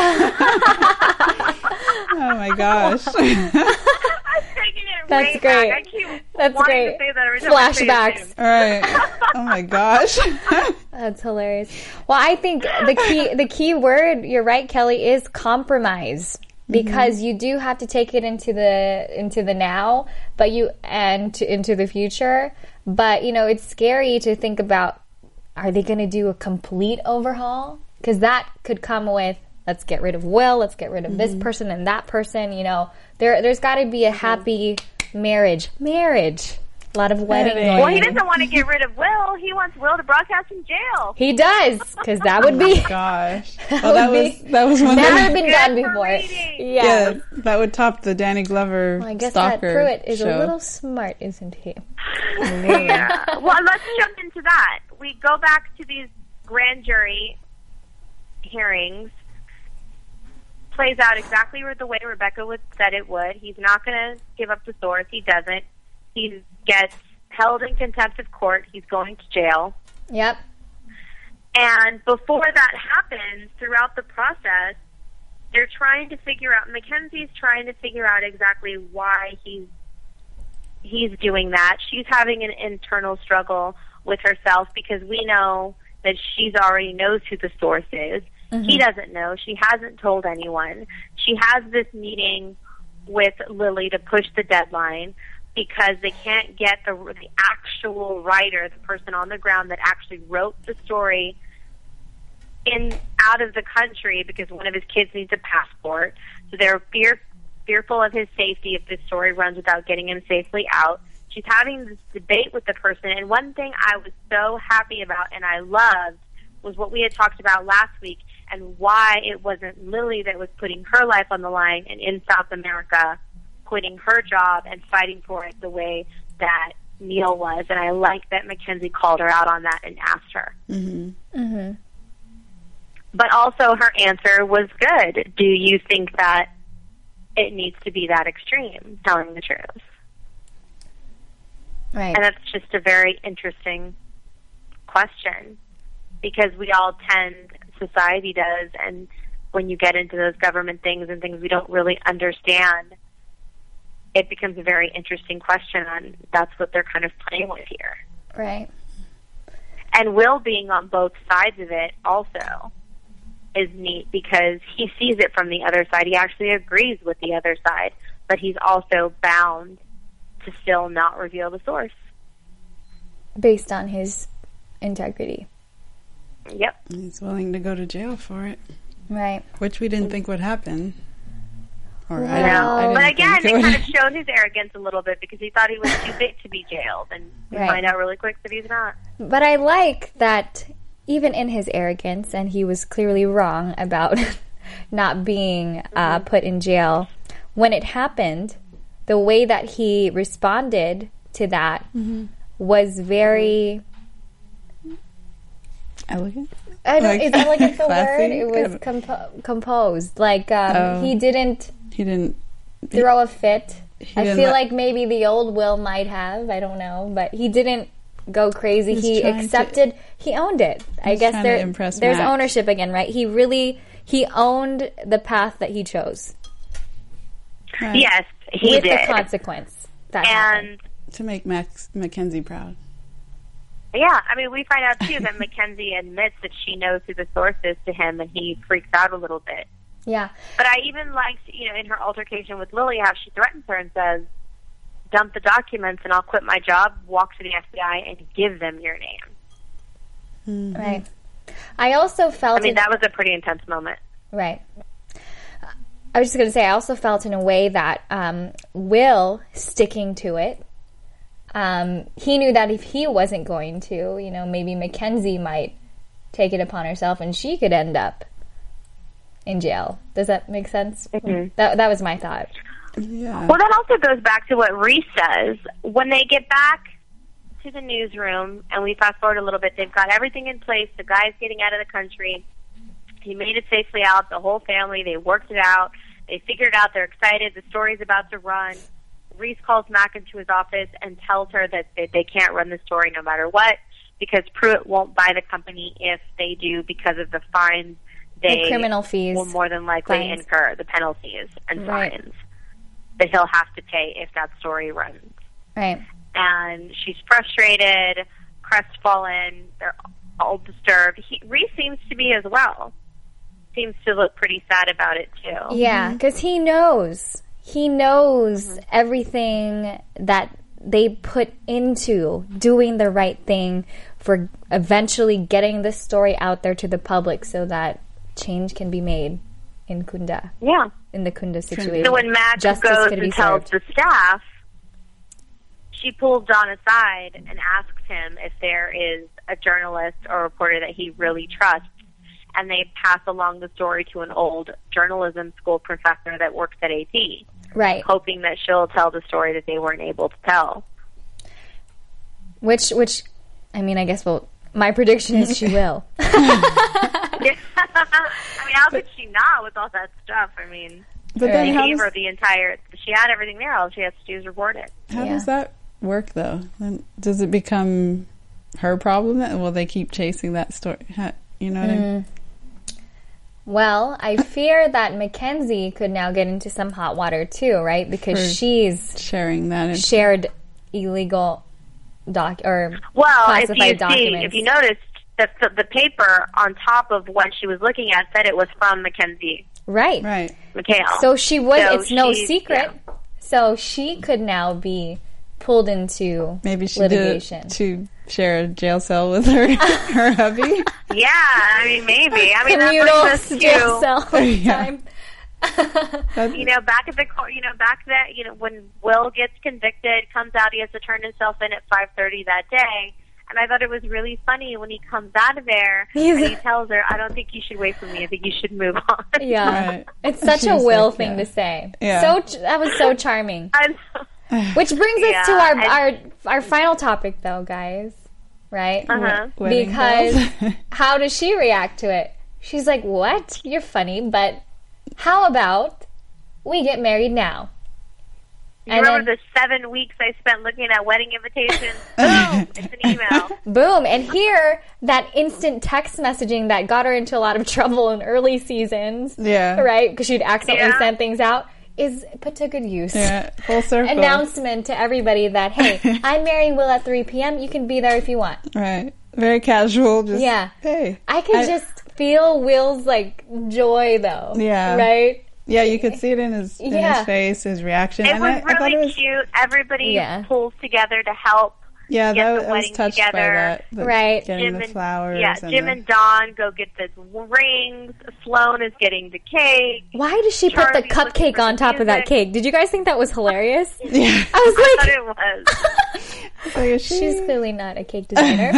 Oh my gosh. I'm taking it That's way great. back. I keep That's wanting great. to say that every time I say Flashbacks. his name. All right. Oh my gosh. That's hilarious. Well, I think the key the key word, you're right, Kelly, is compromise. Because mm-hmm. you do have to take it into the into the now, but you and to, into the future. But you know, it's scary to think about: are they going to do a complete overhaul? Because that could come with let's get rid of Will, let's get rid of mm-hmm. this person and that person. You know, there there's got to be a happy marriage. Marriage. A lot of wedding going. Well, he doesn't want to get rid of Will. He wants Will to broadcast from jail. He does, because that would be. Oh my gosh. Well, that was that was one never that been done before. Yeah. yeah, that would top the Danny Glover. Well, I guess Stalker that Pruitt is show. a little smart, isn't he? Yeah. Well, let's jump into that. We go back to these grand jury hearings. Plays out exactly the way Rebecca would said it would. He's not going to give up the source. He doesn't. He gets held in contempt of court. He's going to jail. Yep. And before that happens, throughout the process, they're trying to figure out, Mackenzie's trying to figure out exactly why he's he's doing that. She's having an internal struggle with herself because we know that she's already knows who the source is. Mm-hmm. He doesn't know. She hasn't told anyone. She has this meeting with Lily to push the deadline because they can't get the, the actual writer, the person on the ground that actually wrote the story, in out of the country because one of his kids needs a passport. So they're fear, fearful of his safety if this story runs without getting him safely out. She's having this debate with the person, and one thing I was so happy about and I loved was what we had talked about last week and why it wasn't Lily that was putting her life on the line and in South America quitting her job and fighting for it the way that Neil was. And I like that Mackenzie called her out on that and asked her. Mm-hmm. Mm-hmm. But also her answer was good. Do you think that it needs to be that extreme, telling the truth? Right. And that's just a very interesting question because we all tend, society does, and when you get into those government things and things we don't really understand, it becomes a very interesting question, and that's what they're kind of playing with here. Right. And Will being on both sides of it also is neat because he sees it from the other side. He actually agrees with the other side, but he's also bound to still not reveal the source. Based on his integrity. Yep. He's willing to go to jail for it. Right. Which we didn't think would happen. Or well, I didn't, I didn't but again, think it it kind of showed his arrogance a little bit because he thought he was too big to be jailed, and we right. find out really quick that he's not. But I like that even in his arrogance, and he was clearly wrong about not being uh, mm-hmm. put in jail, when it happened, the way that he responded to that mm-hmm. was very... Elegant? I don't, like, is elegant the classy? word? It was compo- composed. Like, um, oh. he didn't... He didn't... throw a fit. I feel let, like maybe the old Will might have. I don't know, but he didn't go crazy. He accepted. To, he owned it. I guess there, there's Max. Ownership again, right? He really he owned the path that he chose. Right. Yes, he with did. The consequence that and happened. To make Max Mackenzie proud. Yeah, I mean, we find out too that Mackenzie admits that she knows who the source is to him, and he freaks out a little bit. Yeah. But I even liked, you know, in her altercation with Lily, how she threatens her and says, dump the documents and I'll quit my job, walk to the F B I, and give them your name. Mm-hmm. Right. I also felt... I mean, in, that was a pretty intense moment. Right. I was just going to say, I also felt in a way that um, Will sticking to it, um, he knew that if he wasn't going to, you know, maybe Mackenzie might take it upon herself and she could end up in jail. Does that make sense? Mm-hmm. That that was my thought. Yeah. Well, that also goes back to what Reese says. When they get back to the newsroom, and we fast forward a little bit, they've got everything in place. The guy's getting out of the country. He made it safely out. The whole family, they worked it out. They figured it out. They're excited. The story's about to run. Reese calls Mac into his office and tells her that they, they can't run the story no matter what because Pruitt won't buy the company if they do because of the fines they the criminal fees will more than likely fines. incur, the penalties and right. fines that he'll have to pay if that story runs. Right. And she's frustrated, crestfallen, they're all disturbed. He, Reese seems to be as well. Seems to look pretty sad about it, too. Yeah, because he knows. He knows mm-hmm. everything that they put into doing the right thing for eventually getting this story out there to the public so that change can be made in Kunda. Yeah. In the Kunda situation. So when Mac Justice goes could and be tells served. the staff, she pulls Don aside and asks him if there is a journalist or reporter that he really trusts. And they pass along the story to an old journalism school professor that works at A P. Right. Hoping that she'll tell the story that they weren't able to tell. Which, which, I mean, I guess, well, my prediction is she will. I mean, how could she not with all that stuff? I mean, but they then gave does, her the entire, she had everything there. All she has to do is report it. How yeah. does that work though? Then does it become her problem? Then? Will they keep chasing that story? You know what mm. I mean? Well, I fear that Mackenzie could now get into some hot water too, right? Because For she's sharing that shared illegal doc or well, classified if you documents. See, if you noticed, the, the paper on top of what she was looking at said it was from Mackenzie. Right. Right. McHale. So she was, so it's no secret. Yeah. So she could now be pulled into Maybe she litigation. Did to share a jail cell with her her hubby. Yeah, I mean, maybe. I mean, Communal that brings us jail to, cell yeah. time. you know, back at the court, you know, back that, you know, when Will gets convicted, comes out, he has to turn himself in at five thirty that day. And I thought it was really funny when he comes out of there He's and he tells her, I don't think you should wait for me. I think you should move on. Yeah. Right. It's such She's a Will like, thing yeah. to say. Yeah. So That was so charming. I know. Which brings Yeah, us to our, and- our our final topic, though, guys. Right? Uh-huh. Wedding Because bells. how does she react to it? She's like, what? You're funny, but how about we get married now? You And remember then- the seven weeks I spent looking at wedding invitations? Boom! It's an email. Boom. And here, that instant text messaging that got her into a lot of trouble in early seasons, Yeah. right? Because she'd accidentally Yeah. send things out, is put to good use. Yeah. Full circle. Announcement to everybody that, hey, I'm marrying Will at three p.m. You can be there if you want. Right. Very casual. Just, Yeah. Hey. I could I- just feel Will's, like, joy, though. Yeah. Right? Yeah, you could see it in his in Yeah. his face, his reaction. It and was I, I thought really it was cute. Everybody Yeah. pulls together to help. yeah, get that, the was- I was wedding touched together. by that. the- Right. Getting Jim the and, flowers. yeah, and Jim the, and Dawn go get the rings. Sloan is getting the cake. Why did she put Charlie's the looking cupcake for on the top of that music. cake? Did you guys think that was hilarious? Yeah. I was I like, thought it was. It's like, is she- she's clearly not a cake designer.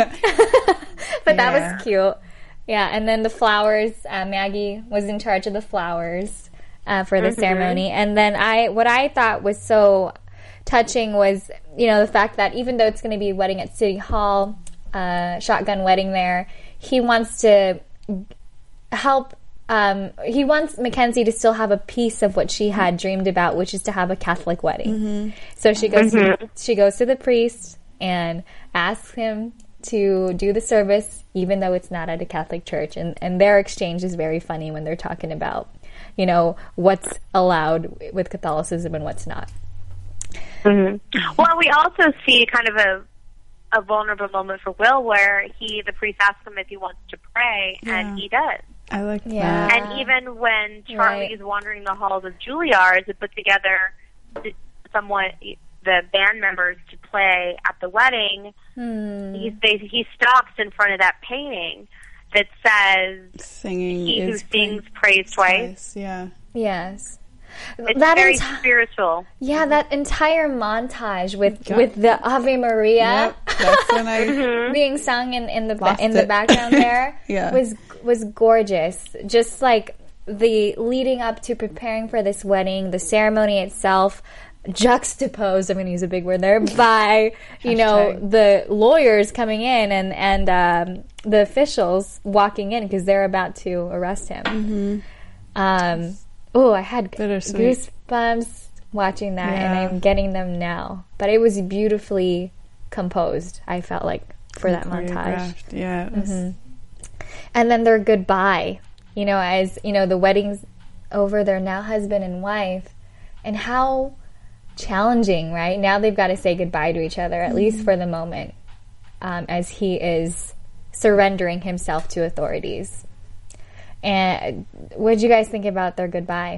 But that Yeah. was cute. Yeah, and then the flowers, uh, Maggie was in charge of the flowers uh, for the Mm-hmm. ceremony. And then I, what I thought was so touching was, you know, the fact that even though it's going to be a wedding at City Hall, uh, shotgun wedding there, he wants to help, um, he wants Mackenzie to still have a piece of what she had dreamed about, which is to have a Catholic wedding. Mm-hmm. So she goes, to, she goes to the priest and asks him to do the service, even though it's not at a Catholic church. And, and their exchange is very funny when they're talking about, you know, what's allowed with Catholicism and what's not. Mm-hmm. Well, we also see kind of a a vulnerable moment for Will where he, the priest asks him if he wants to pray, Yeah. and he does. I like Yeah. that. And even when Charlie Right. is wandering the halls of Juilliard to put together somewhat the band members to play at the wedding, Hmm. he they, he stops in front of that painting that says, Singing "He who is sings prays twice." Yeah. Yes. It's That very enti- spiritual. Yeah, that entire montage with Yeah. with the Ave Maria Yep. That's when I. Mm-hmm. being sung in, in the ba- Lost in the it. background there Yeah. was was gorgeous. Just like the leading up to preparing for this wedding, the ceremony itself, juxtaposed, I'm going to use a big word there, by, you know, Hashtag. the lawyers coming in and, and um, the officials walking in because they're about to arrest him. Mm-hmm. Um, oh, I had Bittersweet. goosebumps watching that, Yeah. and I'm getting them now. But it was beautifully composed, I felt like, for that montage. Choreographed. Yeah. It was, And then their goodbye, you know, as, you know, the wedding's over, they're now husband and wife. And how challenging, right? Now they've got to say goodbye to each other, at Mm-hmm. least for the moment, um, as he is surrendering himself to authorities. And what did you guys think about their goodbye?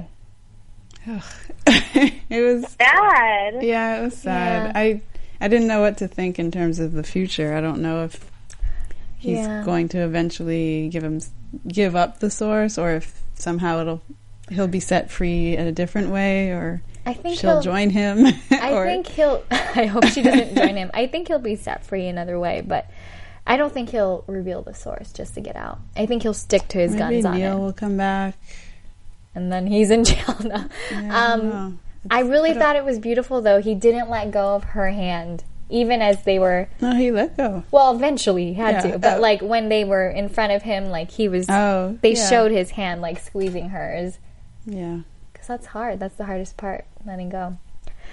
it was Sad. Yeah, it was sad. Yeah. I I didn't know what to think in terms of the future. I don't know if he's Yeah. going to eventually give him give up the source, or if somehow it'll he'll be set free in a different way, or I think she'll he'll- join him. I or, think he'll. I hope she doesn't join him. I think he'll be set free another way, but I don't think he'll reveal the source just to get out. I think he'll stick to his maybe guns on Neil it, will come back. and then he's in jail now. Yeah, I don't um, know. I really I don't- thought it was beautiful, though. He didn't let go of her hand, even as they were. No, he let go. Well, eventually he had Yeah, to, but oh. like when they were in front of him, like he was. Oh, they yeah. showed his hand like squeezing hers. Yeah. Because that's hard. That's the hardest part, letting go.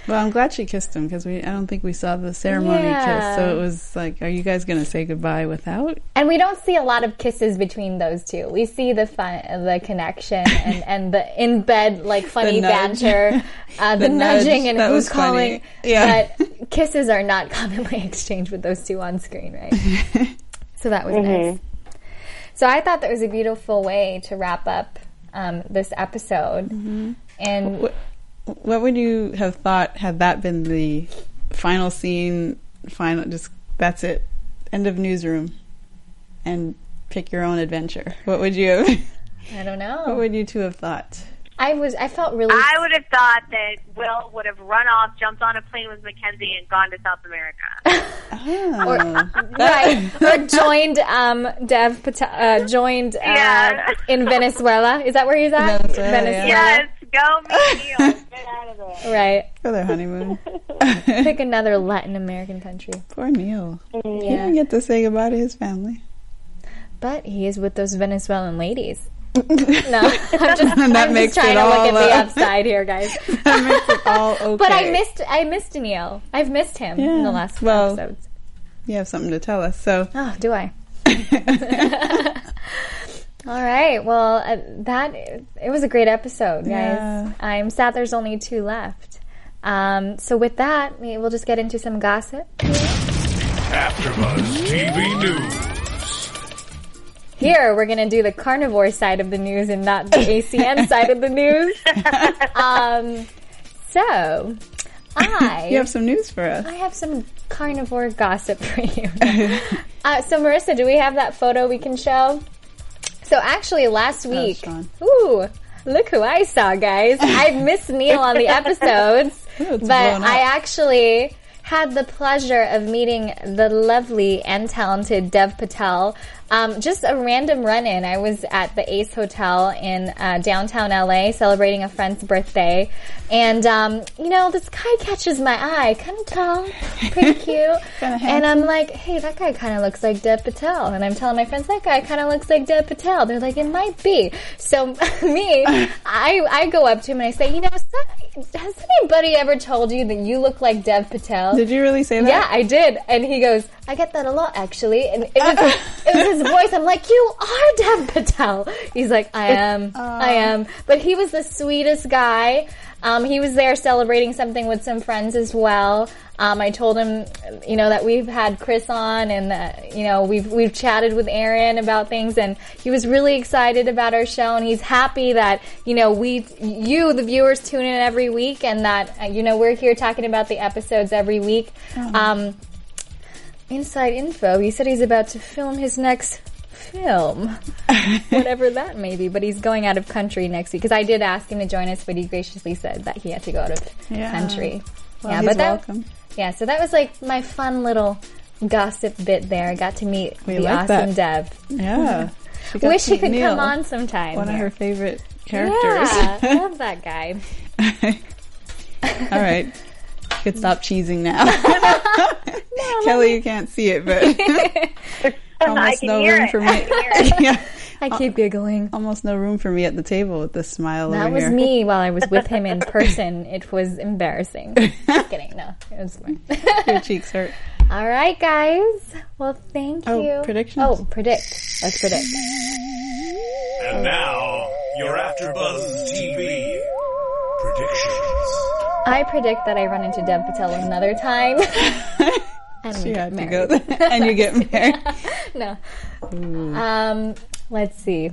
Well, I'm glad she kissed him because we I don't think we saw the ceremony Yeah. kiss. So it was like, are you guys going to say goodbye without? And we don't see a lot of kisses between those two. We see the fun, the connection, and, and the in bed like funny The nudge. banter, uh, the, The nudge, nudging, and that who's was funny. calling. Yeah. But kisses are not commonly exchanged with those two on screen, right? So that was Mhm. nice. So I thought that was a beautiful way to wrap up um, this episode. Mm-hmm. And What, what would you have thought had that been the final scene? Final, just that's it. End of newsroom, and pick your own adventure. What would you have? I don't know. What would you two have thought? I was. I felt really. I would have thought that Will would have run off, jumped on a plane with Mackenzie, and gone to South America. Oh. Right, or joined um, Dev Patel, uh, joined uh, Yeah. in Venezuela. Is that where he's at? Venezuela, yeah. Yes, go meet Neil. Get out of there. Right. For their honeymoon. Pick another Latin American country. Poor Neil. He Yeah. didn't get to say goodbye to his family. But he is with those Venezuelan ladies. No, I'm just, That I'm just makes trying it to look all at the up. upside here, guys. That makes it all okay. But I missed, I missed Neil. I've missed him in Yeah. the last few Well, episodes. You have something to tell us, so. Oh, do I? All right. Well, uh, that it was a great episode, guys. Yeah. I'm sad there's only two left. Um, so with that, we- we'll just get into some gossip. AfterBuzz T V News. Here, we're going to do the carnivore side of the news and not the A C N side of the news. Um, so, I... You have some news for us. I have some carnivore gossip for you. uh, so, Marissa, do we have that photo we can show? So, actually, last week... Sean. ooh, look who I saw, guys. I missed Neil on the episodes, Ooh, it's but blown up. I actually had the pleasure of meeting the lovely and talented Dev Patel. Um, just a random run-in. I was at the Ace Hotel in uh, downtown L A celebrating a friend's birthday. And, um, you know, this guy catches my eye. Kind of tall, pretty cute. And I'm like, hey, that guy kind of looks like Dev Patel. And I'm telling my friends, that guy kind of looks like Dev Patel. They're like, it might be. So me, I, I go up to him and I say, you know, son, has anybody ever told you that you look like Dev Patel? Did you really say that? Yeah, I did. And he goes, I get that a lot, actually. And it was, it was his voice. I'm like, you are Dev Patel. He's like, I am. I am. But he was the sweetest guy. Um, he was there celebrating something with some friends as well. Um, I told him, you know, that we've had Chris on and, uh, you know, we've, we've chatted with Aaron about things, and he was really excited about our show, and he's happy that, you know, we, you, the viewers, tune in every week, and that, uh, you know, we're here talking about the episodes every week. Oh. Um, inside info, he said he's about to film his next film, whatever that may be, but he's going out of country next week, because I did ask him to join us, but he graciously said that he had to go out of Yeah. country. Well, yeah, he's but that, welcome. yeah, so that was like my fun little gossip bit there. I got to meet We the like awesome that. Dev. Yeah. She got Wish to he meet could Neil, come on sometime. One of here. her favorite characters. Yeah, I love that guy. All right. You could stop cheesing now. Kelly, you can't see it, but almost can no hear room it. for I me. can hear Yeah. I keep giggling. Almost no room for me at the table with this smile That over was here. me while I was with him in person. It was embarrassing. Just kidding. No, it was fine. Your cheeks hurt. All right, guys. Well, thank Oh, you. predictions? Oh, predict. Let's predict. And now, your AfterBuzz T V predictions. I predict that I run into Dev Patel another time. And She we had get to go married. there. And you get married. No. Um, let's see.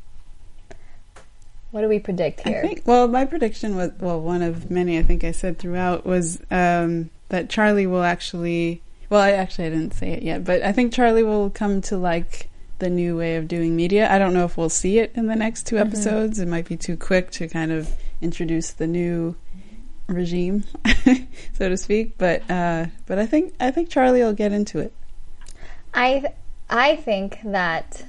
What do we predict I here? think, well, my prediction was, well, one of many I think I said throughout was um, that Charlie will actually, well, I actually I didn't say it yet, but I think Charlie will come to like the new way of doing media. I don't know if we'll see it in the next two episodes. It might be too quick to kind of introduce the new regime, so to speak. But uh, but I think I think Charlie will get into it. I th- I think that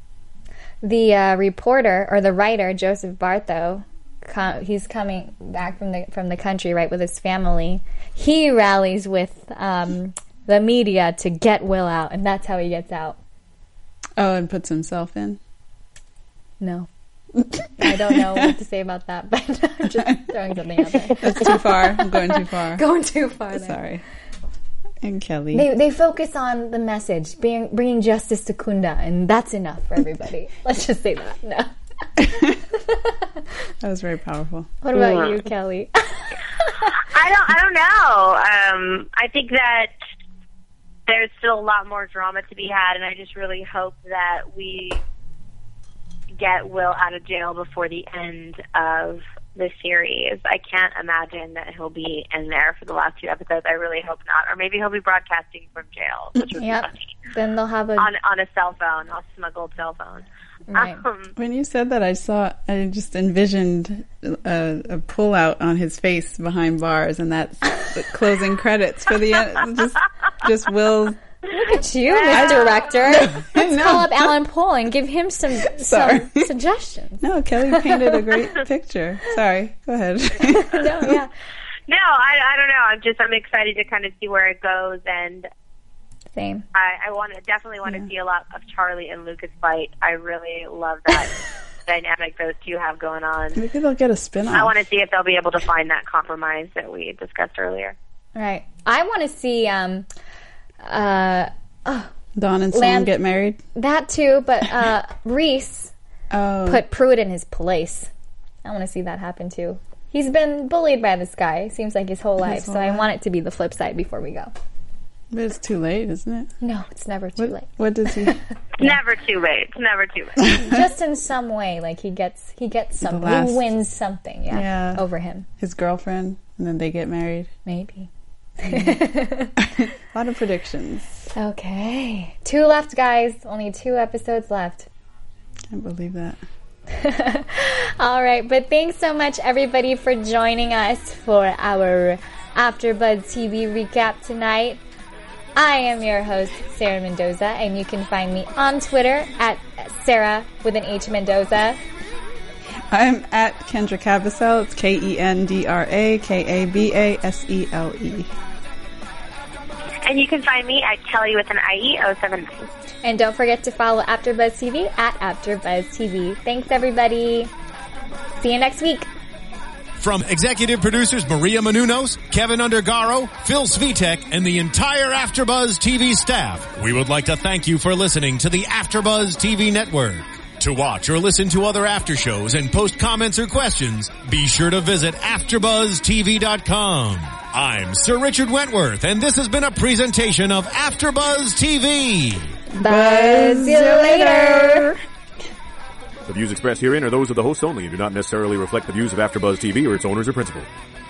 the uh, reporter or the writer Joseph Bartho, com- he's coming back from the from the country, right, with his family. He rallies with um, the media to get Will out, and that's how he gets out. Oh, and puts himself in. No. I don't know what to say about that, but I'm just throwing something out there. That's too far. I'm going too far. Going too far. There. Sorry. And Kelly. They they focus on the message, being, bringing justice to Kunda, and that's enough for everybody. Let's just say that. No. That was very powerful. What about yeah. you, Kelly? I don't. I don't know. Um, I think that there's still a lot more drama to be had, and I just really hope that we get Will out of jail before the end of the series. I can't imagine that he'll be in there for the last two episodes. I really hope not. Or maybe he'll be broadcasting from jail, which would yep. be funny. Then they'll have a on on a cell phone, a smuggled cell phone. Right. Um, when you said that, I saw, I just envisioned a, a pullout on his face behind bars, and that's the closing credits for the end. Just, just Will. Look at you, Miss Director. Let's no. call up Alan Pohl and give him some some suggestions. No, Kelly painted a great picture. Sorry, go ahead. no, yeah. No, I, I don't know. I'm just I'm excited to kind of see where it goes, and same. I, I want to definitely want to yeah. see a lot of Charlie and Lucas fight. I really love that dynamic those two have going on. Maybe they'll get a spin-off. I want to see if they'll be able to find that compromise that we discussed earlier. Right. I want to see um, uh, oh, Dawn and Sloan Land- get married. That too, but uh, Reese oh. put Pruitt in his place. I want to see that happen too. He's been bullied by this guy, seems like his whole life, his whole so life. I want it to be the flip side before we go. But it's too late, isn't it? No, it's never too what, late. What does he? yeah. Never too late. It's never too late. Just in some way, like he gets he gets something. Last, he wins something, yeah, yeah, over him. His girlfriend, and then they get married. Maybe. A lot of predictions. Okay. Two left, guys. Only two episodes left. Can't believe that. All right, but thanks so much, everybody, for joining us for our AfterBuzz T V recap tonight. I am your host, Sarah Mendoza, and you can find me on Twitter at Sarah with an H Mendoza. I'm at Kendra Cavasel. It's K E N D R A K A B A S E L E. And you can find me at Kelly with an I E oh seven nine. And don't forget to follow AfterBuzz T V at AfterBuzz T V. Thanks, everybody. See you next week. From executive producers Maria Menounos, Kevin Undergaro, Phil Svitek, and the entire AfterBuzz T V staff, we would like to thank you for listening to the AfterBuzz T V network. To watch or listen to other after shows and post comments or questions, be sure to visit after buzz T V dot com. I'm Sir Richard Wentworth, and this has been a presentation of AfterBuzz T V. Buzz you later. The views expressed herein are those of the host only and do not necessarily reflect the views of AfterBuzz T V or its owners or principals.